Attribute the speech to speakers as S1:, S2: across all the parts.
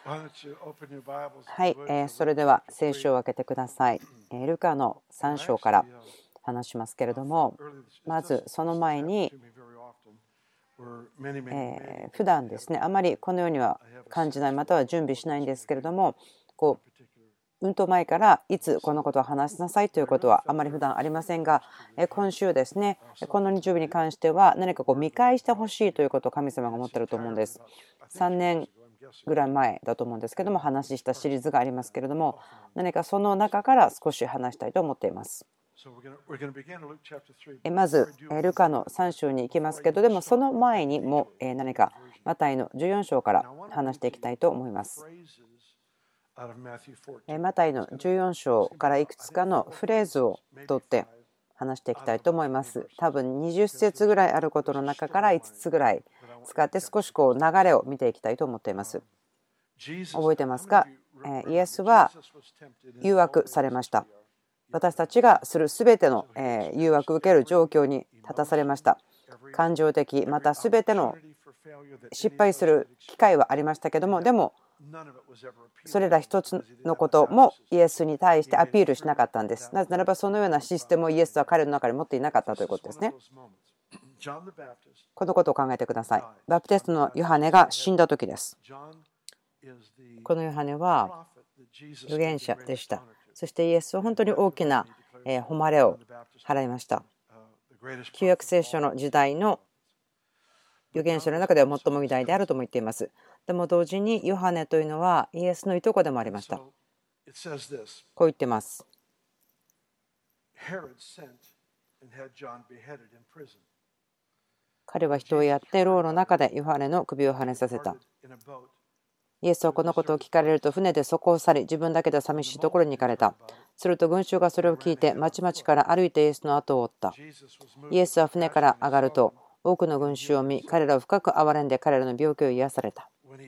S1: はい、それでは聖書を開けてください。ルカの3章から話しますけれども、まずその前に、普段ですね、あまりこのようには感じない、または準備しないんですけれども、前からいつこのことを話しなさいということはあまり普段ありませんが、今週ですね、この日曜日に関しては何か見返してほしいということを神様が思っていると思うんです。3年ぐらい前だと思うんですけども、話したシリーズがありますけれども、何かその中から少し話したいと思っています。まずルカの3章に行きますけど、でもその前にも何かマタイの14章から話していきたいと思います。マタイの14章からいくつかのフレーズを取って話していきたいと思います。多分20節ぐらいあることの中から5つぐらい使って少し流れを見ていきたいと思っています。覚えてますか？イエスは誘惑されました。私たちがするすべての誘惑を受ける状況に立たされました。感情的またすべての失敗する機会はありましたけども、でもそれら一つのこともイエスに対してアピールしなかったんです。なぜならばそのようなシステムをイエスは彼の中に持っていなかったということですね。このことを考えてください。バプテストのヨハネが死んだ時です。このヨハネは預言者でした。そしてイエスは本当に大きな誉れを払いました。旧約聖書の時代の預言者の中では最も偉大であるとも言っています。でも同時にヨハネというのはイエスのいとこでもありました。こう言ってます。彼は人をやって牢の中でヨハネの首をはねさせた。イエスはこのことを聞かれると船でそこを去り、自分だけで寂しいところに行かれた。すると群衆がそれを聞いて町々から歩いてイエスの後を追った。イエスは船から上がると多くの群衆を見、彼らを深く憐れんで彼らの病気を癒された。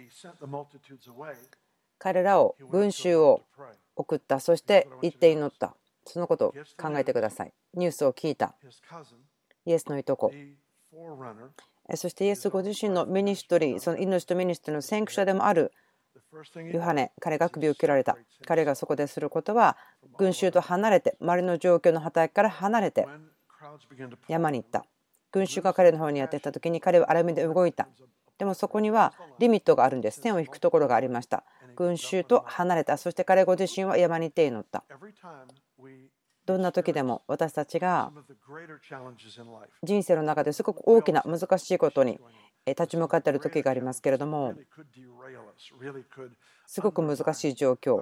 S1: 彼らを群衆を送った。そして行って祈った。そのことを考えてください。ニュースを聞いたイエスのいとこ、そしてイエスご自身のミニストリー、その命とミニストリーの先駆者でもあるヨハネ、彼が首を切られた。彼がそこですることは群衆と離れて、周りの状況の働きから離れて山に行った。群衆が彼の方にやってきた時に彼は荒波で動いた。でもそこにはリミットがあるんです。線を引くところがありました。群衆と離れた。そして彼ご自身は山に行って祈った。どんな時でも私たちが人生の中ですごく大きな難しいことに立ち向かっている時がありますけれども、すごく難しい状況、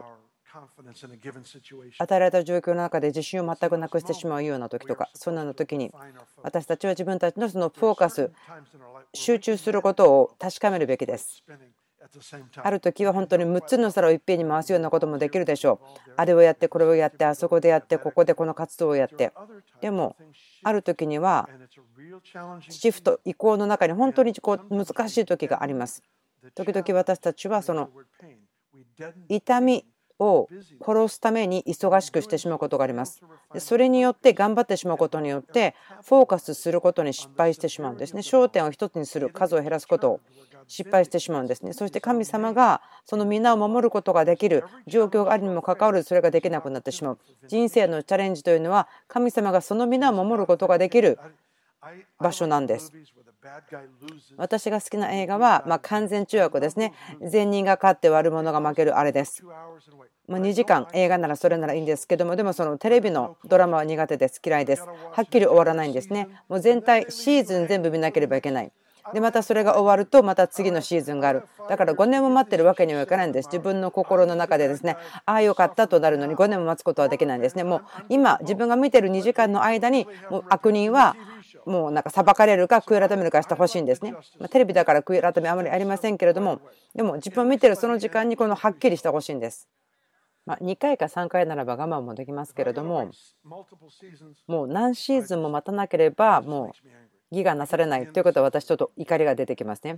S1: 与えられた状況の中で自信を全くなくしてしまうような時とか、そんなの時に私たちは自分たちのそのフォーカス、集中することを確かめるべきです。ある時は本当に6つの皿をいっぺんに回すようなこともできるでしょう。あれをやってこれをやってあそこでやってここでこの活動をやって、でもある時にはシフト移行の中に本当に難しい時があります。時々私たちはその痛みを殺すために忙しくしてしまうことがあります。それによって頑張ってしまうことによってフォーカスすることに失敗してしまうんですね。焦点を一つにする、数を減らすことを失敗してしまうんですね。そして神様がその皆を守ることができる状況があるにもかかわらずそれができなくなってしまう。人生のチャレンジというのは神様がその皆を守ることができる場所なんです。私が好きな映画は完全中訳ですね。善人が勝って悪者が負けるあれです。2時間映画ならそれならいいんですけども、でもそのテレビのドラマは苦手です。嫌いです。はっきり終わらないんですね。もう全体シーズン全部見なければいけない。でまたそれが終わるとまた次のシーズンがある。だから5年も待ってるわけにはいかないんです。自分の心の中でですね、ああよかったとなるのに5年も待つことはできないんですね。もう今自分が見てる2時間の間にもう悪人はもうなんか裁かれるか悔い改めるかしてほしいんですね。テレビだから悔い改めあまりありませんけれども、でも自分を見てるその時間にこのはっきりしてほしいんです。2回か3回ならば我慢もできますけれども、もう何シーズンも待たなければもう義がなされないということは私ちょっと怒りが出てきますね。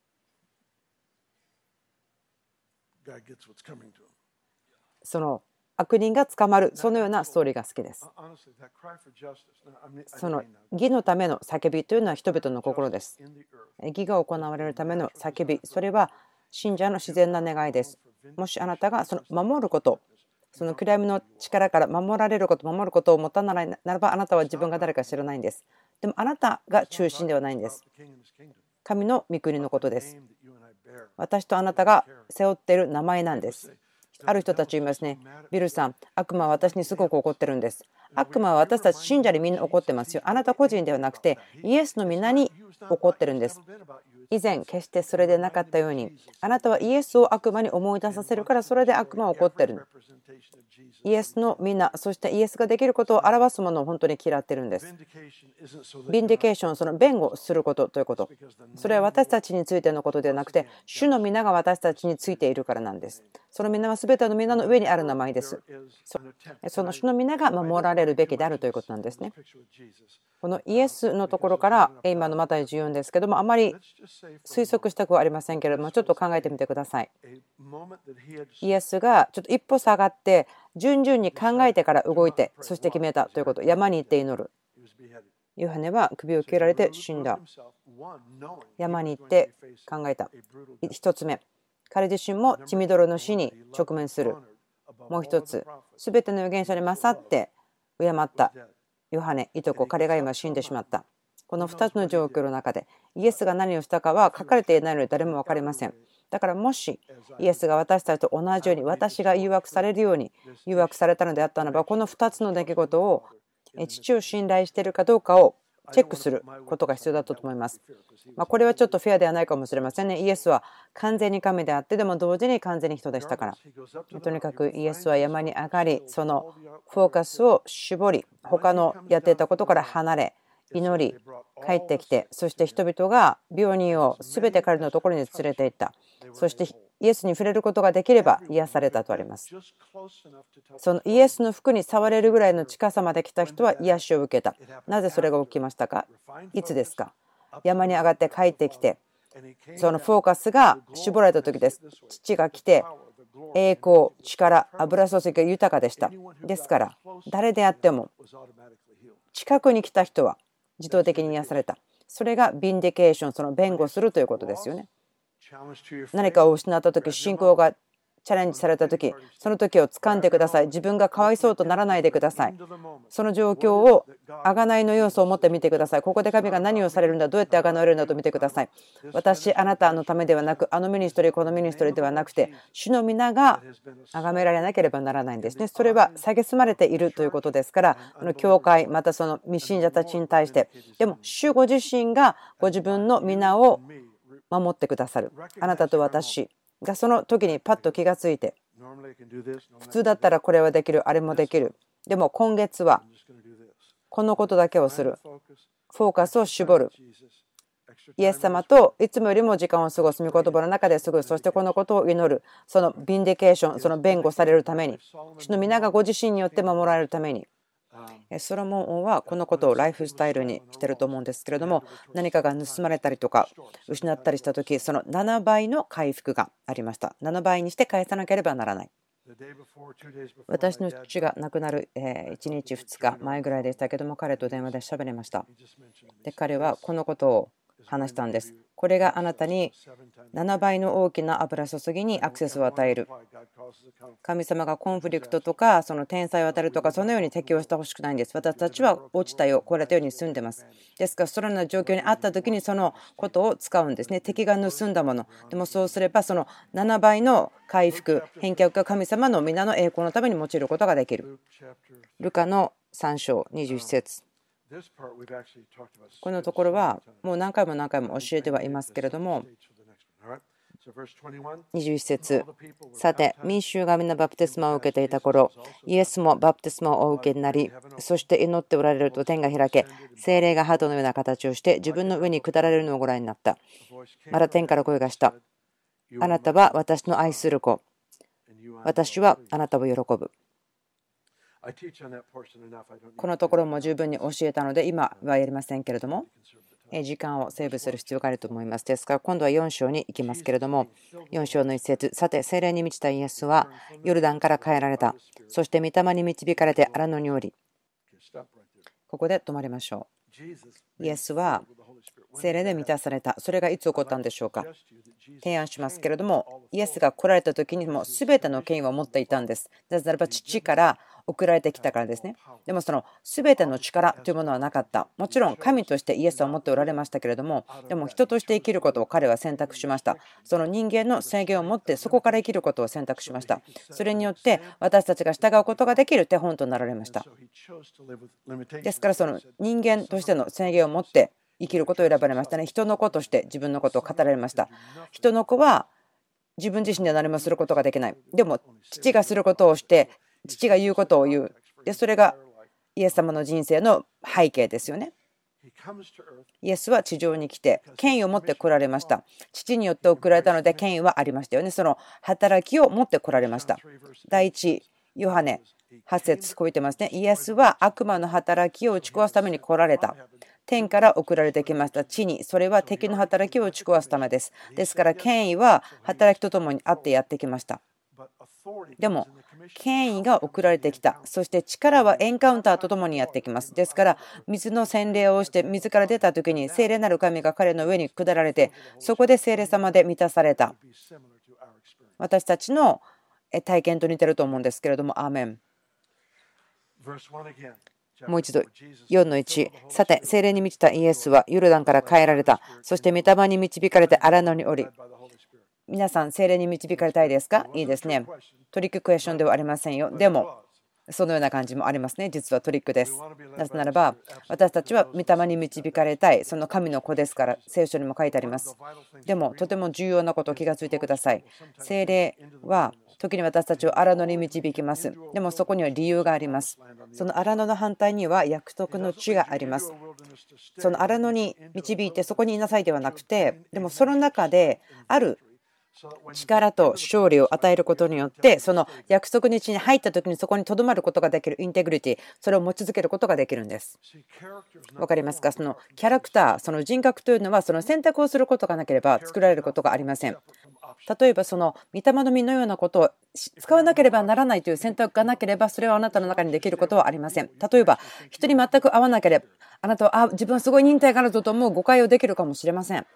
S1: その悪人が捕まる、そのようなストーリーが好きです。その義のための叫びというのは人々の心です。義が行われるための叫び、それは信者の自然な願いです。もしあなたがその守ること、その暗闇の力から守られること、守ることを持たないならば、あなたは自分が誰か知らないんです。でもあなたが中心ではないんです。神の御国のことです。私とあなたが背負っている名前なんです。ある人たち言いますね。ビルさん、悪魔は私にすごく怒ってるんです。悪魔は私たち信者にみんな怒ってますよ。あなた個人ではなくて、イエスの皆に怒ってるんです。以前、決してそれでなかったように、あなたはイエスを悪魔に思い出させるから、それで悪魔は怒ってる。イエスの皆、そしてイエスができることを表すものを本当に嫌ってるんです。ビンディケーション、その弁護することということ。それは私たちについてのことではなくて、主の皆が私たちについているからなんです。その皆は全ての皆の上にある名前です。その主の皆が守られるべきであるということなんですね。このイエスのところから今のマタイ14ですけども、あまり推測したくはありませんけれども、ちょっと考えてみてください。イエスがちょっと一歩下がって順々に考えてから動いて、そして決めたということ。山に行って祈る。ヨハネは首を切られて死んだ。山に行って考えた。一つ目、彼自身も血みどろの死に直面する。もう一つ、すべての預言者に勝って敬ったヨハネ、いとこ、彼が今死んでしまった。この2つの状況の中でイエスが何をしたかは書かれていないので誰も分かりません。だからもしイエスが私たちと同じように私が誘惑されるように誘惑されたのであったならば、この2つの出来事を父を信頼しているかどうかをチェックすることが必要だったと思います。これはちょっとフェアではないかもしれませんね。イエスは完全に神であって、でも同時に完全に人でしたから。とにかくイエスは山に上がり、そのフォーカスを絞り、他のやっていたことから離れ、祈り、帰ってきて、そして人々が病人を全て彼のところに連れて行った。そしてイエスに触れることができれば癒されたとあります。そのイエスの服に触れるぐらいの近さまで来た人は癒しを受けた。なぜそれが起きましたか？いつですか？山に上がって帰ってきて、そのフォーカスが絞られた時です。父が来て、栄光、力、油注ぎが豊かでした。ですから、誰であっても近くに来た人は自動的に癒された。それがビンディケーション、その弁護するということですよね。何かを失った時、信仰がチャレンジされた時、その時を掴んでください。自分がかわいそうとならないでください。その状況を贖いの要素を持って見てください。ここで神が何をされるんだ、どうやって贖われるんだと見てください。私、あなたのためではなく、あのミニストリー、このミニストリーではなくて、主の皆が崇められなければならないんですね。それは蔑まれているということですから、この教会、またその未信者たちに対して、でも主ご自身がご自分の皆を守ってくださる。あなたと私がその時にパッと気がついて、普通だったらこれはできる、あれもできる。でも今月はこのことだけをする。フォーカスを絞る。イエス様といつもよりも時間を過ごす、御言葉の中で過ごす。そしてこのことを祈る。そのビンディケーション、その弁護されるために、主の皆がご自身によって守られるために。ソロモン王はこのことをライフスタイルにしてると思うんですけれども、何かが盗まれたりとか失ったりした時、その7倍の回復がありました。7倍にして返さなければならない。私の父が亡くなる1日2日前ぐらいでしたけども、彼と電話で喋りました。で、彼はこのことを話したんです。これがあなたに7倍の大きな油注ぎにアクセスを与える。神様がコンフリクトとかその天災を与えるとか、そのように適応してほしくないんです。私たちは落ちたよ、壊れたように住んでます。ですからそのような状況にあった時にそのことを使うんですね。敵が盗んだものでも、そうすればその7倍の回復、返却が神様の皆の栄光のために用いることができる。ルカの3章21節。このところはもう何回も何回も教えてはいますけれども、21節。さて民衆がみんなバプテスマを受けていた頃、イエスもバプテスマをお受けになり、そして祈っておられると天が開け、聖霊が鳩のような形をして自分の上に下られるのをご覧になった。また天から声がした。あなたは私の愛する子、私はあなたを喜ぶ。このところも十分に教えたので今はやりませんけれども、 時間をセーブする必要があると思います。ですから今度は4章に行きますけれども、4章の一節、さて聖霊に満ちたイエスはヨルダンから帰られた。そして御霊に導かれて荒野に降り。ここで止まりましょう。イエスは聖霊で満たされた。それがいつ起こったんでしょうか。提案しますけれども、イエスが来られた時にも全ての権威を持っていたんです。なぜならば父から送られてきたからですね。でもその全ての力というものはなかった。もちろん神としてイエスは持っておられましたけれども、でも人として生きることを彼は選択しました。その人間の制限を持ってそこから生きることを選択しました。それによって私たちが従うことができる手本となられました。ですからその人間としての制限を持って生きることを選ばれましたね。人の子として自分のことを語られました。人の子は自分自身で何もすることができない。でも父がすることをして父が言うことを言う。でそれがイエス様の人生の背景ですよね。イエスは地上に来て権威を持って来られました。父によって送られたので権威はありましたよね。その働きを持って来られました。第一ヨハネ8節こう言ってますね。イエスは悪魔の働きを打ち壊すために来られた。天から送られてきました地に、それは敵の働きを打ち壊すためです。ですから権威は働きとともにあってやってきました。でも権威が送られてきた。そして力はエンカウンターとともにやってきます。ですから水の洗礼をして水から出た時に聖霊なる神が彼の上に下られて、そこで聖霊様で満たされた。私たちの体験と似てると思うんですけれども、アーメン。もう一度4の1、さて聖霊に満ちたイエスはヨルダンから帰られた。そして御霊に導かれて荒野に降り。皆さん聖霊に導かれたいですか。いいですね。トリッククエスチョンではありませんよ。でもそのような感じもありますね。実はトリックです。なぜならば私たちは御霊に導かれたい、その神の子ですから。聖書にも書いてあります。でもとても重要なことを気がついてください。聖霊は時に私たちを荒野に導きます。でもそこには理由があります。その荒野の反対には約束の地があります。その荒野に導いてそこにいなさいではなくて、でもその中である力と勝利を与えることによって、その約束の地に入った時にそこにとどまることができるインテグリティ、それを持ち続けることができるんです。わかりますか。そのキャラクター、その人格というのはその選択をすることがなければ作られることがありません。例えばその御霊の実のようなことを使わなければならないという選択がなければ、それはあなたの中にできることはありません。例えば人に全く合わなければ、あなたは自分はすごい忍耐があるぞと思う誤解をできるかもしれません。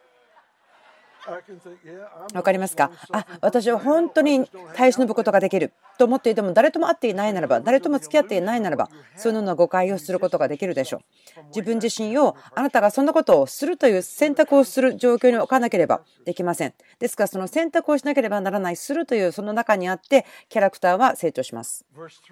S1: わかりますか。私は本当に耐え忍ぶことができると思っていても、誰とも会っていないならば、誰とも付き合っていないならば、そのような誤解をすることができるでしょう。自分自身をあなたがそんなことをするという選択をする状況に置かなければできません。ですからその選択をしなければならない、するというその中にあってキャラクターは成長します。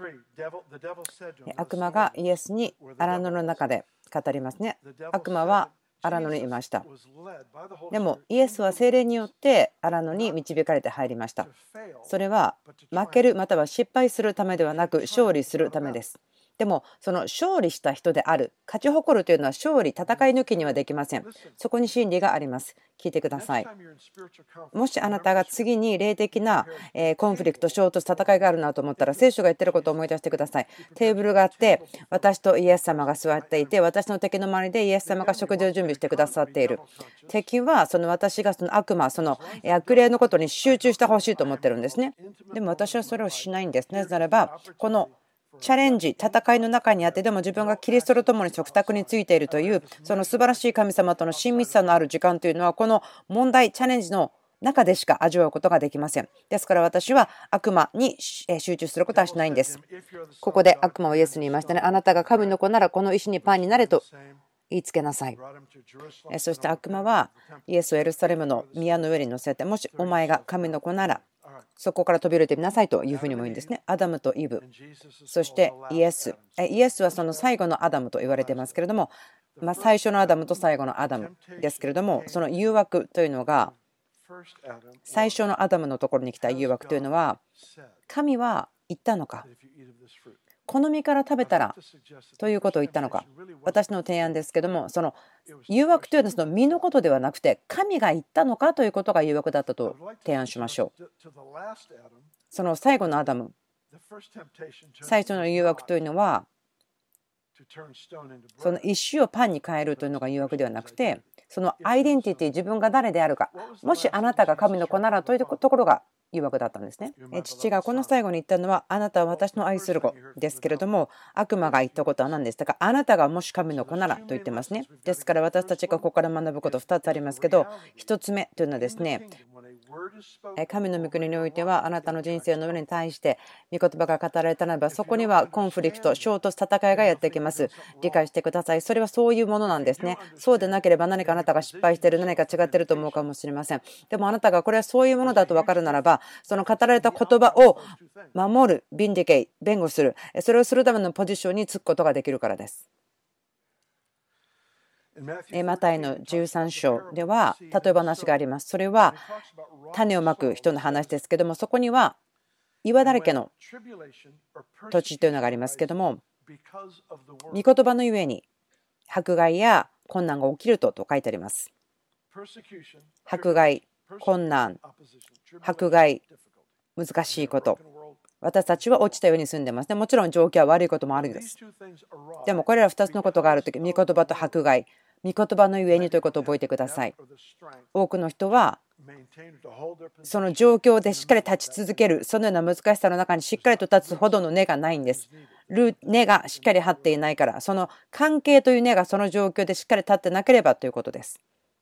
S1: 悪魔がイエスに荒野の中で語りますね。悪魔は荒野にいました。でもイエスは聖霊によって荒野に導かれて入りました。それは負けるまたは失敗するためではなく勝利するためです。でもその勝利した人である、勝ち誇るというのは勝利、戦い抜きにはできません。そこに真理があります。聞いてください。もしあなたが次に霊的なコンフリクト、衝突、戦いがあるなと思ったら、聖書が言ってることを思い出してください。テーブルがあって、私とイエス様が座っていて、私の敵の周りでイエス様が食事を準備してくださっている。敵はその私がその悪魔、その悪霊のことに集中してほしいと思ってるんですね。でも私はそれをしないんです。なぜならばこのチャレンジ、戦いの中にあって、でも自分がキリストと共に食卓についているというその素晴らしい神様との親密さのある時間というのは、この問題、チャレンジの中でしか味わうことができません。ですから私は悪魔に集中することはしないんです。ここで悪魔はイエスに言いましたね。あなたが神の子ならこの石にパンになれと言いつけなさい。そして悪魔はイエスをエルサレムの宮の上に乗せて、もしお前が神の子ならそこから飛び降りてみなさいというふうにも言うんですね。アダムとイブ、そしてイエスはその最後のアダムと言われてますけれども、最初のアダムと最後のアダムですけれども、その誘惑というのが、最初のアダムのところに来た誘惑というのは、神は言ったのか、この実から食べたらということを言ったのか。私の提案ですけども、その誘惑というのはその実のことではなくて、神が言ったのかということが誘惑だったと提案しましょう。その最後のアダム、最初の誘惑というのは、 その石をパンに変えるというのが誘惑ではなくて、そのアイデンティティ、自分が誰であるか、もしあなたが神の子ならというところが誘惑だったんですね。父がこの最後に言ったのは、あなたは私の愛する子ですけれども、悪魔が言ったことは何でしたか？あなたがもし神の子ならと言ってますね。ですから私たちがここから学ぶこと2つありますけど、1つ目というのはですね、神の御国においてはあなたの人生の上に対して御言葉が語られたならば、そこにはコンフリクト、衝突、戦いがやってきます。理解してください。それはそういうものなんですね。そうでなければ何かあなたが失敗している、何か違っていると思うかもしれません。でもあなたがこれはそういうものだと分かるならば、その語られた言葉を守る、ビンディケイ、弁護する、それをするためのポジションにつくことができるからです。マタイの13章では例えば話があります。それは種をまく人の話ですけども、そこには岩だらけの土地というのがありますけども、御言葉のゆえに迫害や困難が起きると書いてあります。迫害、困難、迫害、難しいこと。私たちは落ちたように住んでますね。もちろん状況は悪いこともあるんです。でもこれら2つのことがあるとき、御言葉と迫害、御言葉のゆえにということを覚えてください。多くの人はその状況でしっかり立ち続ける、そのような難しさの中にしっかりと立つほどの根がないんです。根がしっかり張っていないから、その関係という根がその状況でしっかり立ってなければということです。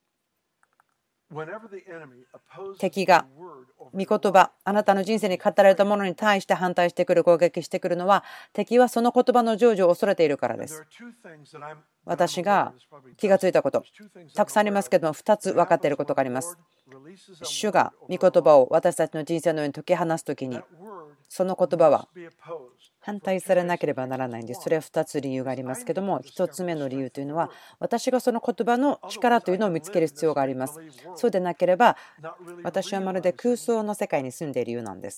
S1: 敵が御言葉、あなたの人生に語られたものに対して反対してくる、攻撃してくるのは、敵はその言葉の成就を恐れているからです。私が気がついたこと、たくさんありますけども、2つ分かっていることがあります。主が御言葉を私たちの人生のように解き放すときに、その言葉は反対されなければならないんです。それは2つ理由がありますけども、1つ目の理由というのは、私がその言葉の力というのを見つける必要があります。そうでなければ、私はまるで空想の世界に住んでいる理由なんです。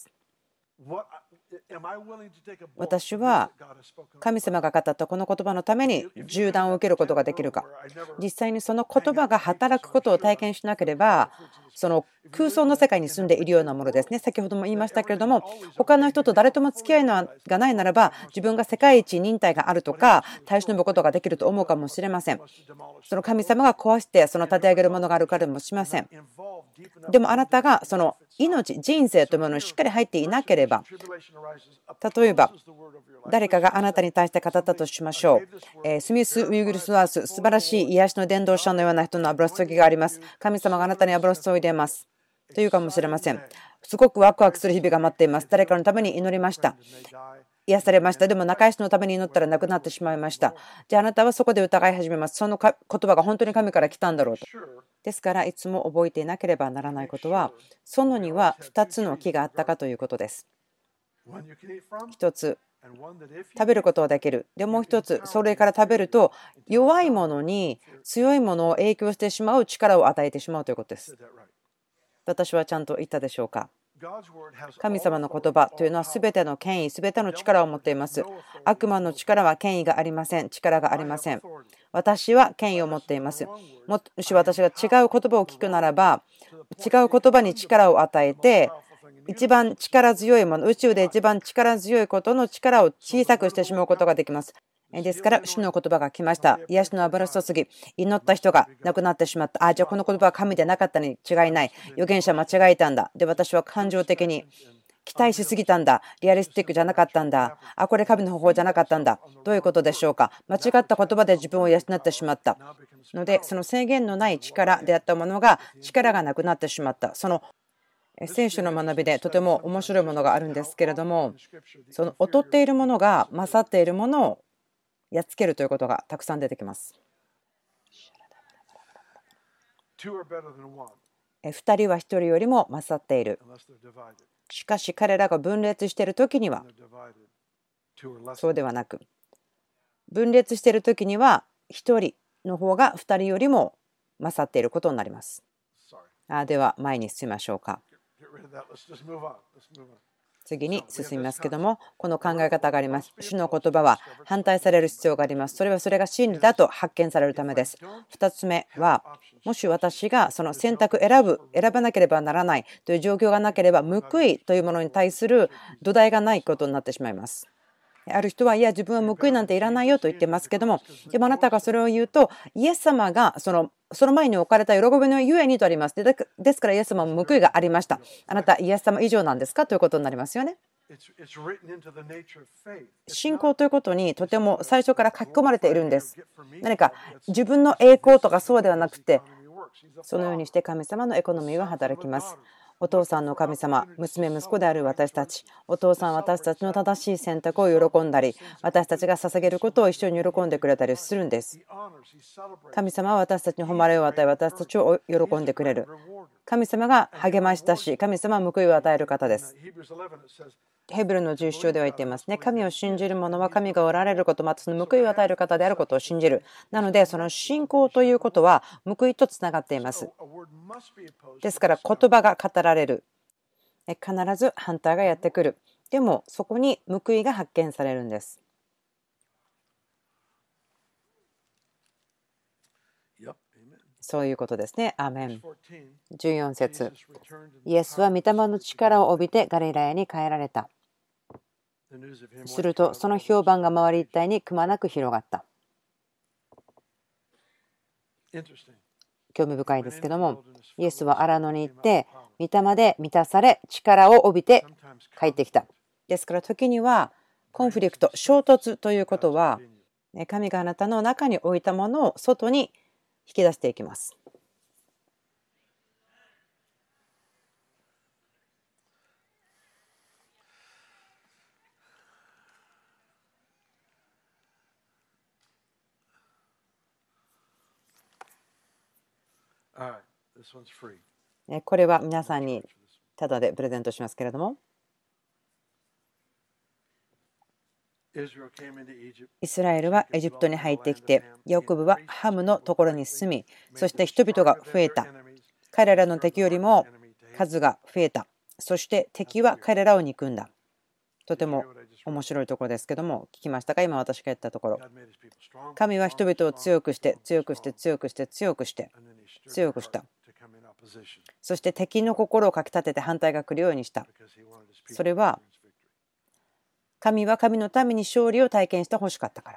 S1: 私は神様が語ったこの言葉のために銃弾を受けることができるか。実際にその言葉が働くことを体験しなければ、その空想の世界に住んでいるようなものですね。先ほども言いましたけれども、他の人と誰とも付き合いがないならば、自分が世界一忍耐があるとか耐え忍ぶことができると思うかもしれません。その神様が壊してその立て上げるものがあるからもしません。でもあなたがその命、人生というものにしっかり入っていなければ、例えば誰かがあなたに対して語ったとしましょう。スミス・ウィグルスワース、素晴らしい癒しの伝道者のような人の油注ぎがあります。神様があなたに油注いでいますというかもしれません。すごくワクワクする日々が待っています。誰かのために祈りました。癒されました。でも仲良しのために祈ったら亡くなってしまいました。じゃああなたはそこで疑い始めます。その言葉が本当に神から来たんだろうと。ですからいつも覚えていなければならないことは、園には2つの木があったかということです。1つ、食べることはできる。でもう1つ、それから食べると弱いものに強いものを影響してしまう力を与えてしまうということです。私はちゃんと言ったでしょうか。神様の言葉というのは全ての権威、全ての力を持っています。悪魔の力は権威がありません。力がありません。私は権威を持っています。もし私が違う言葉を聞くならば、違う言葉に力を与えて、一番力強いもの、宇宙で一番力強いことの力を小さくしてしまうことができます。ですから、主の言葉が来ました。癒しの油注ぎ、祈った人が亡くなってしまった。じゃあこの言葉は神でなかったに違いない。預言者間違えたんだ。で、私は感情的に期待しすぎたんだ。リアリスティックじゃなかったんだ。これ神の方法じゃなかったんだ。どういうことでしょうか。間違った言葉で自分を養ってしまったので、その制限のない力であったものが力がなくなってしまった。その聖書の学びでとても面白いものがあるんですけれども、その劣っているものが勝っているものをやっつけるということがたくさん出てきます。2人は1人よりも勝っている。しかし彼らが分裂している時にはそうではなく、分裂している時には1人の方が2人よりも勝っていることになります。では前に進みましょうか。次に進みますけども、この考え方があります。主の言葉は反対される必要があります。それはそれが真理だと発見されるためです。2つ目は、もし私がその選択選ばなければならないという状況がなければ、報いというものに対する土台がないことになってしまいます。 ある人は、いや、自分は報いなんていらないよと言ってますけども、でもあなたがそれを言うと、イエス様がその前に置かれた喜びのゆえにとあります。ですからイエス様も報いがありました。あなたイエス様以上なんですかということになりますよね。信仰ということにとても最初から書き込まれているんです。何か自分の栄光とかそうではなくて、そのようにして神様のエコノミーは働きます。お父さんの神様、娘息子である私たち、お父さんは私たちの正しい選択を喜んだり、私たちが捧げることを一緒に喜んでくれたりするんです。神様は私たちに誉れを与え、私たちを喜んでくれる。神様が励ましたし、神様は報いを与える方です。ヘブルの11章では言っていますね。神を信じる者は神がおられること、またその報いを与える方であることを信じる。なので、その信仰ということは報いとつながっています。ですから、言葉が語られる。必ず反対がやってくる。でも、そこに報いが発見されるんです。そういうことですね。アーメン。14節。イエスは御霊の力を帯びてガリラヤに帰られた。するとその評判が周り一帯にくまなく広がった。興味深いですけども、イエスは荒野に行って御霊で満たされ力を帯びて帰ってきた。ですから時にはコンフリクト、衝突ということは神があなたの中に置いたものを外に引き出していきます。これは皆さんにタダでプレゼントしますけれども、イスラエルはエジプトに入ってきて、ヤコブはハムのところに住み、そして人々が増えた。彼らの敵よりも数が増えた。そして敵は彼らを憎んだ。とても面白いところですけども、聞きましたか？今私が言ったところ。神は人々を強くして、強くして、強くして、強くして、強くした。そして敵の心をかきたてて反対が来るようにした。それは神は神のために勝利を体験してほしかったから。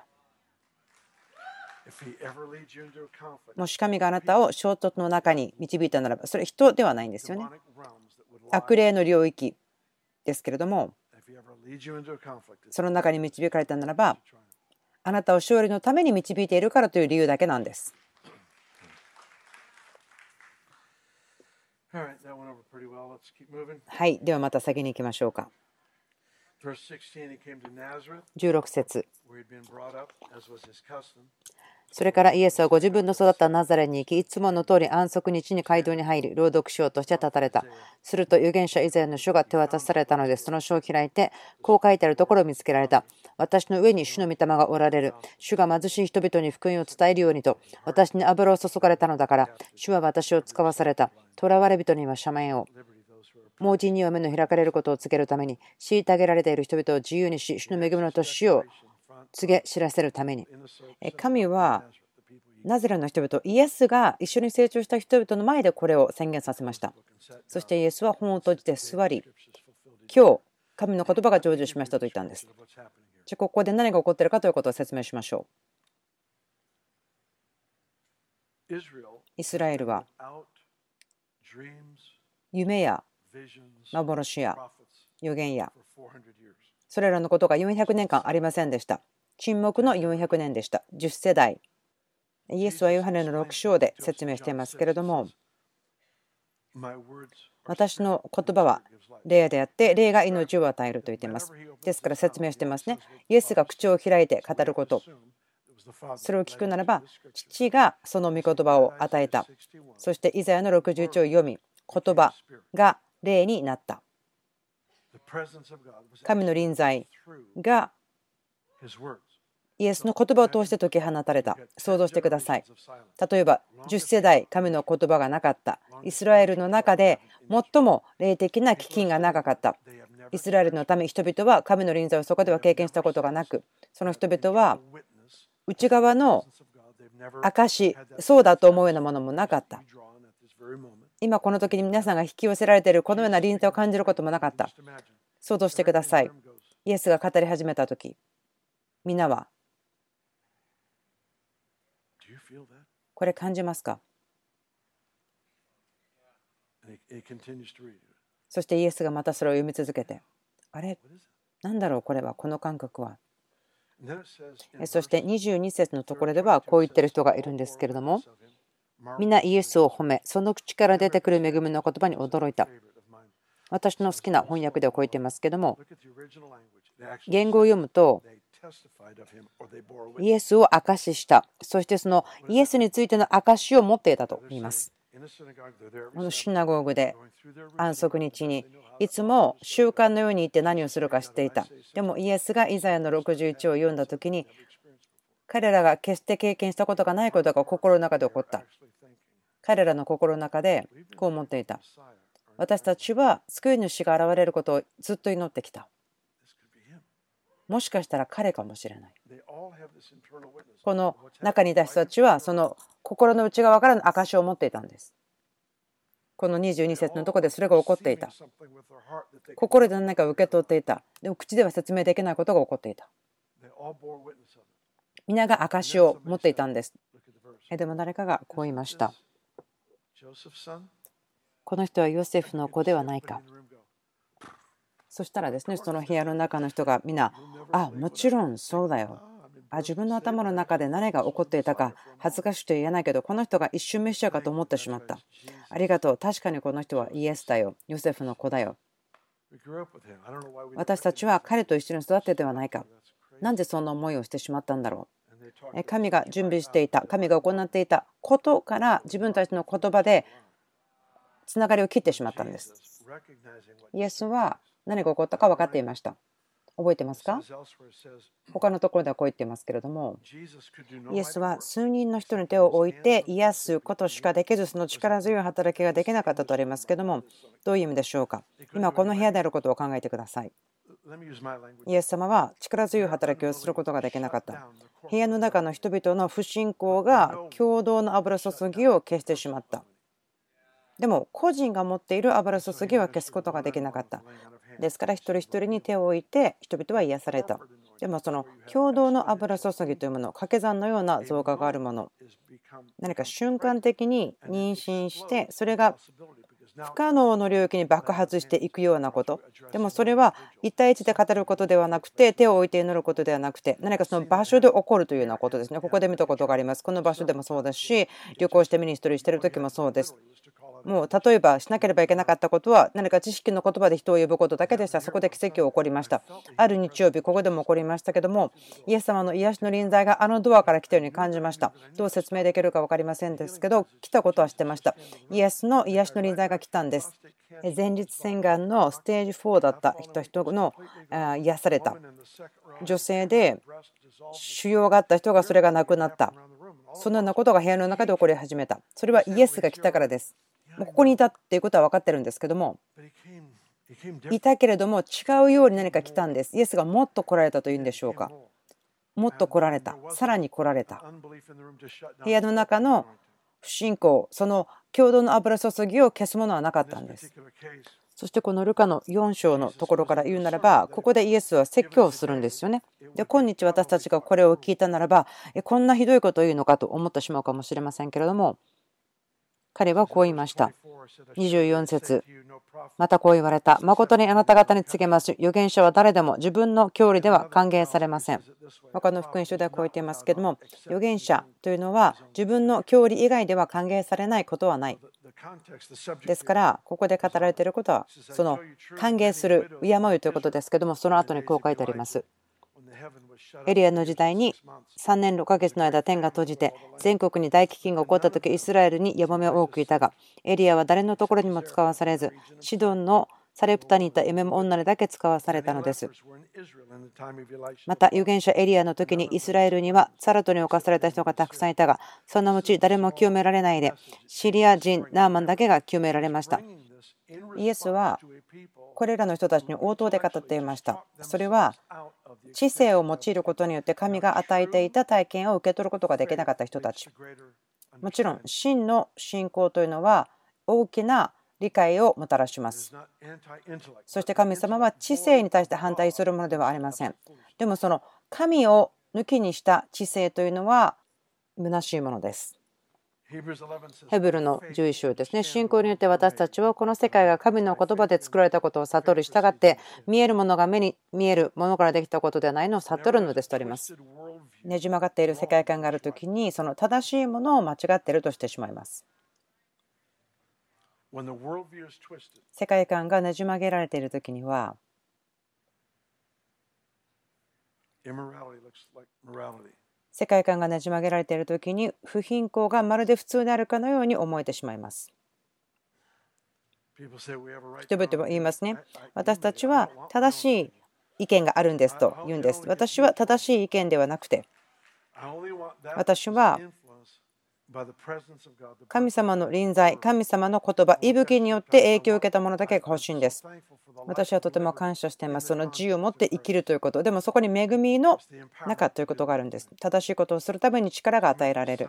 S1: もし神があなたを衝突の中に導いたならば、それ人ではないんですよね。悪霊の領域ですけれども、その中に導かれたならば、あなたを勝利のために導いているからという理由だけなんです。はい、ではまた先に行きましょうか。16節。それからイエスはご自分の育ったナザレに行き、いつもの通り安息日に街道に入り、朗読しようとして立たれた。すると預言者イザヤの書が手渡されたので、その書を開いて、こう書いてあるところを見つけられた。私の上に主の御霊がおられる。主が貧しい人々に福音を伝えるようにと、私に油を注がれたのだから、主は私を使わされた。囚われ人には赦免を。盲人には目の開かれることを告げるために、虐げられている人々を自由にし、主の恵みの年を告げ知らせるために。神はナザレの人々、イエスが一緒に成長した人々の前でこれを宣言させました。そしてイエスは本を閉じて座り、今日神の言葉が成就しましたと言ったんです。じゃあここで何が起こっているかということを説明しましょう。イスラエルは夢や幻や預言やそれらのことが400年間ありませんでした。沈黙の400年でした。10世代。イエスはヨハネの6章で説明していますけれども、私の言葉は霊であって、霊が命を与えると言っています。ですから説明してますね。イエスが口を開いて語ること。それを聞くならば、父がその御言葉を与えた。そしてイザヤの61を読み、言葉が霊になった。神の臨在がイエスの言葉を通して解き放たれた。想像してください。例えば10世代神の言葉がなかった。イスラエルの中で最も霊的な飢饉が長かった。イスラエルのため人々は神の臨在をそこでは経験したことがなく、その人々は内側の証、そうだと思うようなものもなかった。今この時に皆さんが引き寄せられているこのような臨在を感じることもなかった。想像してください。イエスが語り始めた時、 皆はこれ感じますか？そしてイエスがまたそれを読み続けて、あれ、なんだろうこれは、この感覚は。そして22節のところではこう言ってる人がいるんですけれども、皆イエスを褒め、その口から出てくる恵みの言葉に驚いた。私の好きな翻訳ではこう言ってますけども、言語を読むと、イエスを証しした。そしてそのイエスについての証しを持っていたと言います。このシナゴーグで安息日にいつも習慣のように行って何をするか知っていた。でもイエスがイザヤの61を読んだ時に、彼らが決して経験したことがないことが心の中で起こった。彼らの心の中でこう思っていた。私たちは救い主が現れることをずっと祈ってきた。もしかしたら彼かもしれない。この中にいた人たちはその心の内側からの証しを持っていたんです。この22節のところでそれが起こっていた。心で何か受け取っていた。でも口では説明できないことが起こっていた。皆が証しを持っていたんです。でも誰かがこう言いました。この人はヨセフの子ではないか。そしたらですね、その部屋の中の人がみんな、もちろんそうだよ。自分の頭の中で何が起こっていたか恥ずかしくて言えないけど、この人が一瞬メシアかと思ってしまった。ありがとう。確かにこの人はイエスだよ。ヨセフの子だよ。私たちは彼と一緒に育ってではないか。なんでそんな思いをしてしまったんだろう。神が準備していた、神が行っていたことから自分たちの言葉でつながりを切ってしまったんです。イエスは何が起こったか分かっていました。覚えてますか？他のところではこう言っていますけれども、イエスは数人の人に手を置いて癒すことしかできず、その力強い働きができなかったとありますけれども、どういう意味でしょうか？今この部屋であることを考えてください。イエス様は力強い働きをすることができなかった。部屋の中の人々の不信仰が共同の油注ぎを消してしまった。でも個人が持っている油注ぎは消すことができなかった。ですから一人一人に手を置いて人々は癒された。でもその共同の油注ぎというもの、掛け算のような増加があるもの、何か瞬間的に妊娠してそれが不可能の領域に爆発していくようなこと。でもそれは一対一で語ることではなくて、手を置いて祈ることではなくて、何かその場所で起こるというようなことですね。ここで見たことがあります。この場所でもそうですし、旅行してミニストリーしてる時もそうです。もう例えばしなければいけなかったことは何か知識の言葉で人を呼ぶことだけでした。そこで奇跡が起こりました。ある日曜日ここでも起こりましたけども、イエス様の癒しの臨在があのドアから来たように感じました。どう説明できるか分かりませんですけど、来たことは知ってました。イエスの癒しの臨在が来たんです。前立腺がんのステージ4だった人の癒された女性で、腫瘍があった人がそれがなくなった。そのようなことが部屋の中で起こり始めた。それはイエスが来たからです。もうここにいたっていうことは分かってるんですけども、いたけれども違うように何か来たんです。イエスがもっと来られたというんでしょうか。もっと来られた。さらに来られた。部屋の中の不信仰、その共同の油注ぎを消すものはなかったんです。そしてこのルカの4章のところから言うならば、ここでイエスは説教をするんですよね。で、今日私たちがこれを聞いたならば、こんなひどいことを言うのかと思ってしまうかもしれませんけれども、彼はこう言いました。24節、またこう言われた。誠にあなた方に告げます。預言者は誰でも自分の教理では歓迎されません。他の福音書ではこう言っていますけれども、預言者というのは自分の教理以外では歓迎されないことはない。ですから、ここで語られていることは、その歓迎する、敬うということですけども、その後にこう書いてあります。エリアの時代に3年6ヶ月の間天が閉じて全国に大飢饉が起こった時、イスラエルにヤモメは多くいたが、エリアは誰のところにも使わされず、シドンのサレプタにいたエメモ女にだけ使わされたのです。また預言者エリアの時にイスラエルにはサラトに侵された人がたくさんいたが、そのうち誰も清められないで、シリア人ナーマンだけが清められました。イエスはこれらの人たちに応答で語っていました。それは知性を用いることによって神が与えていた体験を受け取ることができなかった人たち。もちろん真の信仰というのは大きな理解をもたらします。そして神様は知性に対して反対するものではありません。でもその神を抜きにした知性というのは虚しいものです。ヘブルの11章ですね。信仰によって私たちはこの世界が神の言葉で作られたことを悟り、従って見えるものが目に見えるものからできたことではないのを悟るのですとあります。ねじ曲がっている世界観があるときに、その正しいものを間違っているとしてしまいます。世界観がねじ曲げられているときには、世界観がねじ曲げられているときに、不貧困がまるで普通であるかのように思えてしまいます。人々は言いますね。私たちは正しい意見があるんですと言うんです。私は正しい意見ではなくて、私は神様の臨在、神様の言葉、息吹によって影響を受けたものだけが欲しいんです。私はとても感謝しています。その自由を持って生きるということ。でもそこに恵みの中ということがあるんです。正しいことをするために力が与えられる。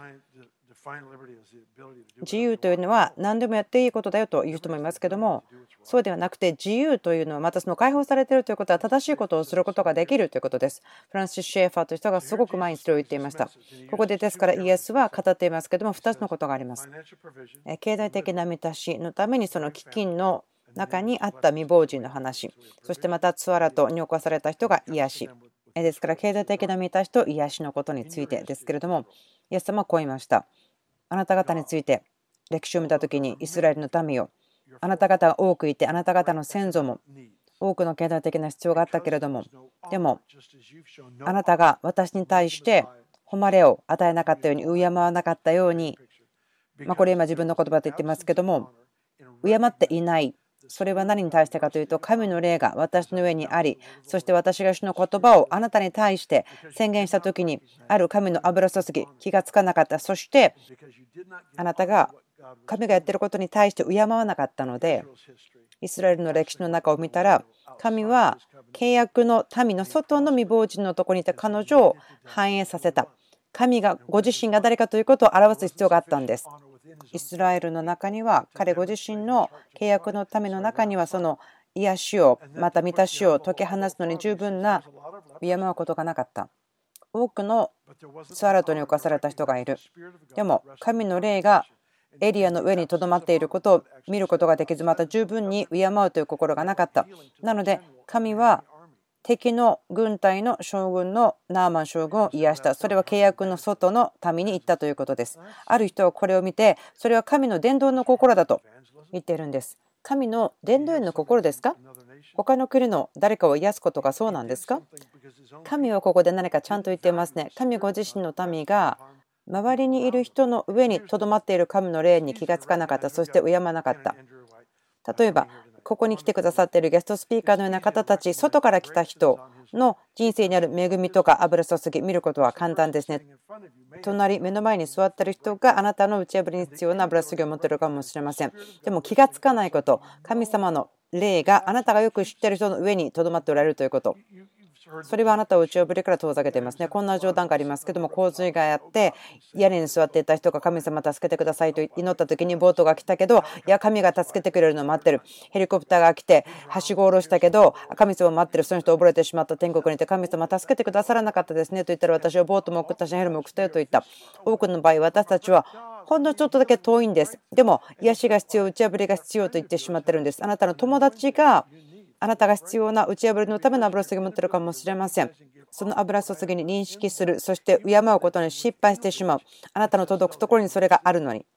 S1: 自由というのは何でもやっていいことだよという人もいますけども、そうではなくて、自由というのはまたその解放されているということは正しいことをすることができるということです。フランシス・シェーファーという人がすごく前にそれを言っていました。ここでですからイエスは語っていますけども、2つのことがあります。経済的な満たしのためにその飢饉の中にあった未亡人の話、そしてまたツアラとに侵された人が癒しですから、経済的な満たしと癒しのことについてですけれども、イエス様はこう言いました。あなた方について歴史を見たときに、イスラエルの民よ、あなた方が多くいて、あなた方の先祖も多くの経済的な必要があったけれども、でもあなたが私に対して誉れを与えなかったように、敬わなかったように、これ今自分の言葉で言ってますけども、敬っていない。それは何に対してかというと、神の霊が私の上にあり、そして私が主の言葉をあなたに対して宣言したときに、ある神の油注ぎ、気がつかなかった。そしてあなたが神がやっていることに対して敬わなかったので、イスラエルの歴史の中を見たら、神は契約の民の外の未亡人のところにいた彼女を繁栄させた。神がご自身が誰かということを表す必要があったんです。イスラエルの中には、彼ご自身の契約の民の中には、その癒しをまた満たしを解き放つのに十分な敬うことがなかった。多くのツアラトに侵された人がいる。でも神の霊がエリアの上にとどまっていることを見ることができず、また十分に敬うという心がなかった。なので神は敵の軍隊の将軍のナーマン将軍を癒した。それは契約の外の民に行ったということです。ある人はこれを見て、それは神の伝道の心だと言っているんです。神の伝道への心ですか？他の国の誰かを癒すことがそうなんですか？神はここで何かちゃんと言っていますね。神ご自身の民が周りにいる人の上にとどまっている神の霊に気がつかなかった。そして敬わなかった。例えばここに来てくださっているゲストスピーカーのような方たち、外から来た人の人生にある恵みとか油注ぎ見ることは簡単ですね。目の前に座っている人があなたの打ち破りに必要な油注ぎを持っているかもしれません。でも気がつかないこと、神様の霊があなたがよく知っている人の上にとどまっておられるということ、それはあなたを打ち破りから遠ざけていますね。こんな冗談がありますけども、洪水があって屋根に座っていた人が神様助けてくださいと祈った時に、ボートが来たけど、いや神が助けてくれるのを待ってる。ヘリコプターが来てはしごを下ろしたけど、神様待ってる。その人溺れてしまった。天国にいて神様助けてくださらなかったですねと言ったら、私はボートも送ったしヘルも送ったよと言った。多くの場合私たちはほんのちょっとだけ遠いんです。でも癒しが必要、打ち破りが必要と言ってしまってるんです。あなたの友達があなたが必要な打ち破りのための油注ぎを持っているかもしれません。その油注ぎに認識する、そして敬うことに失敗してしまう。あなたの届くところにそれがあるのに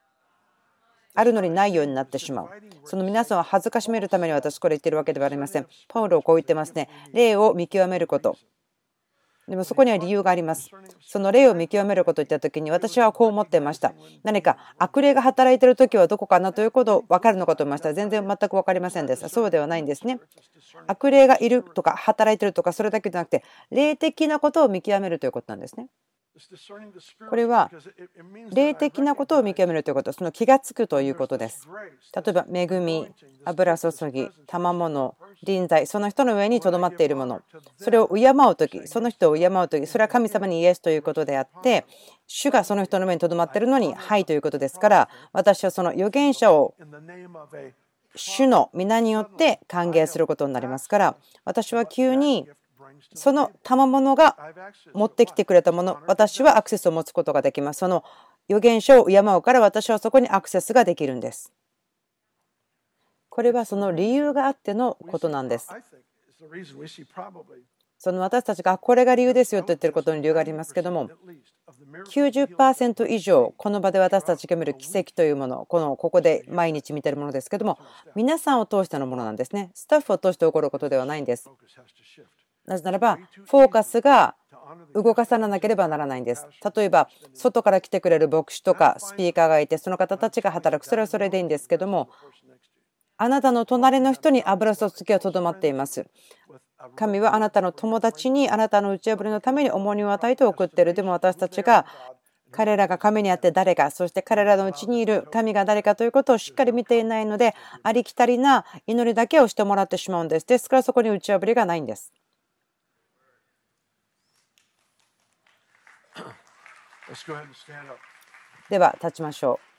S1: ないようになってしまう。その皆さんを恥ずかしめるために私これ言ってるわけではありません。パウロはこう言ってますね。霊を見極めること。でもそこには理由があります。その霊を見極めることを言ったときに、私はこう思っていました。何か悪霊が働いているときはどこかなということを分かるのかと思いました。全然全く分かりませんでした。そうではないんですね。悪霊がいるとか働いているとか、それだけじゃなくて、霊的なことを見極めるということなんですね。これは霊的なことを見極めるということ、その気がつくということです。例えば恵み、油注ぎ、賜物、臨在、その人の上にとどまっているもの、それを敬うとき、その人を敬うとき、それは神様にイエスということであって、主がその人の上にとどまっているのにはいということですから、私はその預言者を主の皆によって歓迎することになりますから、私は急にその賜物が持ってきてくれたもの、私はアクセスを持つことができます。その預言者を敬うから私はそこにアクセスができるんです。これはその理由があってのことなんです。その私たちがこれが理由ですよと言っていることに理由がありますけども、90% 以上この場で私たちが見る奇跡というもの、ここで毎日見ているものですけども、皆さんを通してのものなんですね。スタッフを通して起こることではないんです。なぜならばフォーカスが動かさなければならないんです。例えば外から来てくれる牧師とかスピーカーがいて、その方たちが働く、それはそれでいいんですけども、あなたの隣の人に油注ぎはとどまっています。神はあなたの友達にあなたの打ち破りのために重荷を与えて送っている。でも私たちが彼らが神にあって誰か、そして彼らのうちにいる神が誰かということをしっかり見ていないので、ありきたりな祈りだけをしてもらってしまうんです。ですからそこに打ち破りがないんです。では立ちましょう。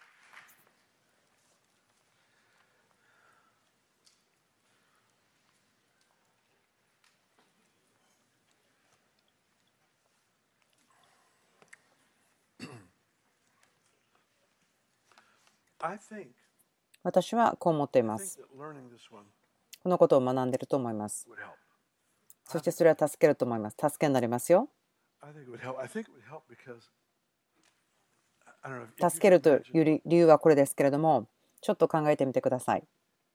S1: 私はこう思っています。このことを学んでいると思います。そしてそれは助けると思います。助けになりますよ。助けるという理由はこれですけれども、ちょっと考えてみてください。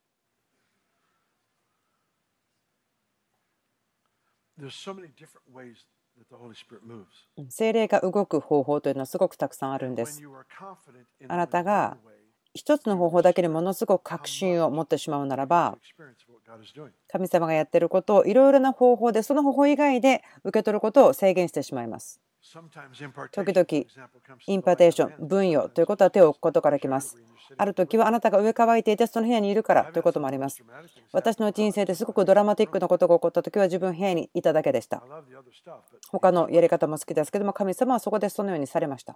S1: 聖霊が動く方法というのはすごくたくさんあるんです。あなたが一つの方法だけにものすごく確信を持ってしまうならば、神様がやっていることをいろいろな方法で、その方法以外で受け取ることを制限してしまいます。時々インパテーション、分与ということは手を置くことから来ます。ある時はあなたが上乾いていてその部屋にいるからということもあります。私の人生ですごくドラマティックなことが起こった時は自分部屋にいただけでした。他のやり方も好きですけども、神様はそこでそのようにされました。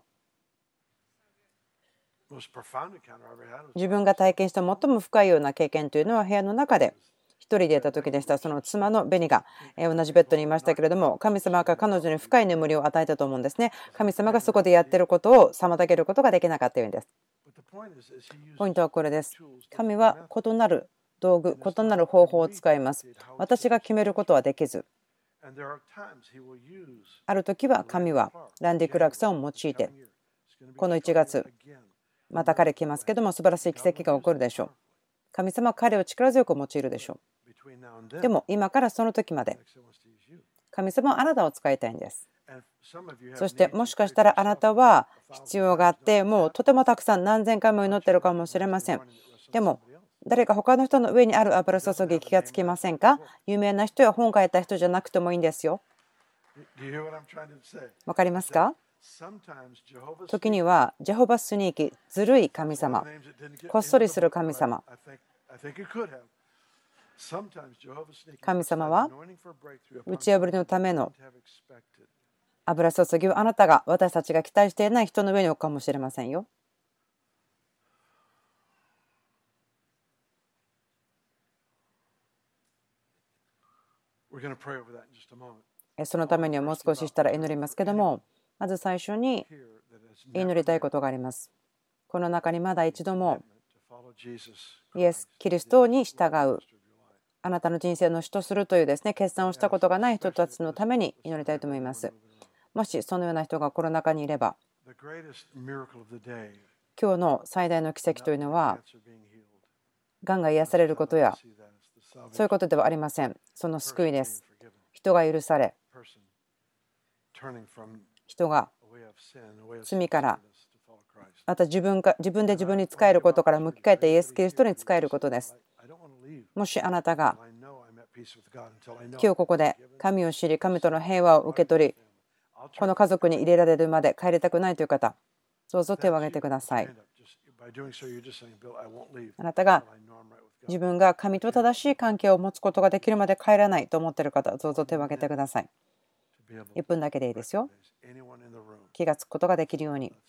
S1: 自分が体験した最も深いような経験というのは部屋の中で一人でいた時でした。その妻のベニが同じベッドにいましたけれども、神様が彼女に深い眠りを与えたと思うんですね。神様がそこでやっていることを妨げることができなかったようにです。ポイントはこれです。神は異なる道具、異なる方法を使います。私が決めることはできず、ある時は神はランディ・クラークさんを用いて、この1月また彼来ますけども、素晴らしい奇跡が起こるでしょう。神様は彼を力強く用いるでしょう。でも今からその時まで神様はあなたを使いたいんです。そしてもしかしたらあなたは必要があって、もうとてもたくさん何千回も祈っているかもしれません。でも誰か他の人の上にある油注ぎ気がつきませんか？有名な人や本書いた人じゃなくてもいいんですよ。わかりますか？時にはジェホバスニーキ、ずるい神様、こっそりする神様、神様は打ち破りのための油注ぎをあなたが、私たちが期待していない人の上に置くかもしれませんよ。そのためにはもう少ししたら祈りますけども、まず最初に祈りたいことがあります。この中にまだ一度もイエス・キリストに従う、あなたの人生の主とするというですね、決断をしたことがない人たちのために祈りたいと思います。もしそのような人がこの中にいれば、今日の最大の奇跡というのは、がんが癒されることやそういうことではありません。その救いです。人が許され、人が罪からまた自分で自分に仕えることから向き換えてイエス・キリストに仕えることです。もしあなたが今日ここで神を知り、神との平和を受け取り、この家族に入れられるまで帰りたくないという方、どうぞ手を挙げてください。あなたが自分が神と正しい関係を持つことができるまで帰らないと思っている方、どうぞ手を挙げてください。1分だけでいいですよ。気がつくことができるように。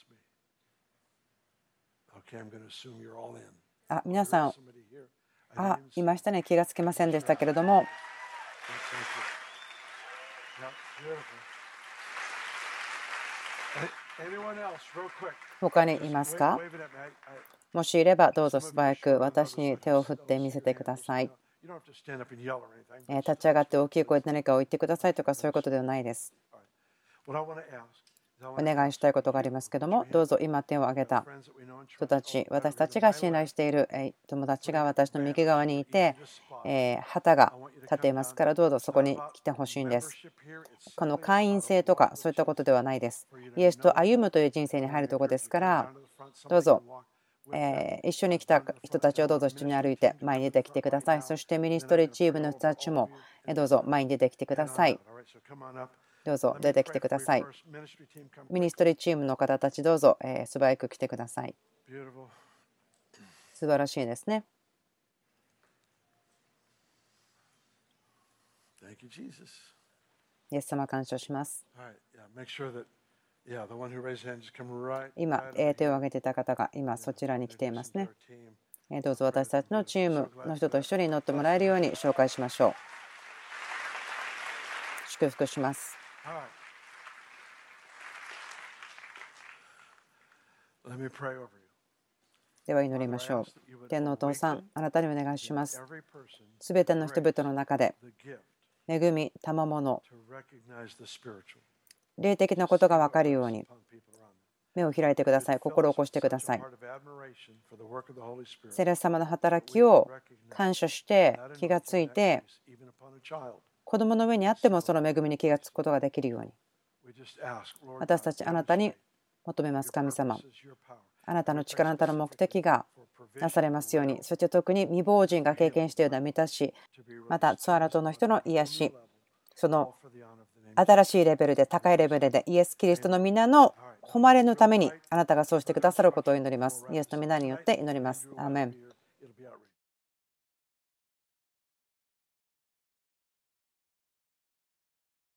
S1: 皆さん、いましたね。気がつきませんでしたけれども、 他にいますか？もしいればどうぞ素早く私に手を振って見せてください。立ち上がって大きい声で何かを言ってくださいとかそういうことではないです。お願いしたいことがありますけども、どうぞ今手を挙げた人たち、私たちが信頼している友達が私の右側にいて、旗が立っていますから、どうぞそこに来てほしいんです。この会員制とかそういったことではないです。イエスと歩むという人生に入るところですから、どうぞ一緒に来た人たちをどうぞ一緒に歩いて前に出てきてください。そしてミニストリーチームの人たちもどうぞ前に出てきてください。どうぞ出てきてください。ミニストリーチームの方たちどうぞ素早く来てください。素晴らしいですね。イエス様感謝します。今手を挙げていた方が今そちらに来ていますね。どうぞ私たちのチームの人と一緒に乗ってもらえるように紹介しましょう。祝福します。では祈りましょう。天のお父さん、あなたにお願いします。すべての人々の中で恵み、賜物、霊的なことが分かるように目を開いてください。心を起こしてください。聖霊様の働きを感謝して気がついて、子供の上にあってもその恵みに気がつくことができるように、私たちあなたに求めます。神様、あなたの力、あなたの目的がなされますように。そして特に未亡人が経験したような満たし、またツアラ島の人の癒し、その新しいレベルで、高いレベルでイエス・キリストの皆の誉れのためにあなたがそうしてくださることを祈ります。イエスの皆によって祈ります。アーメン。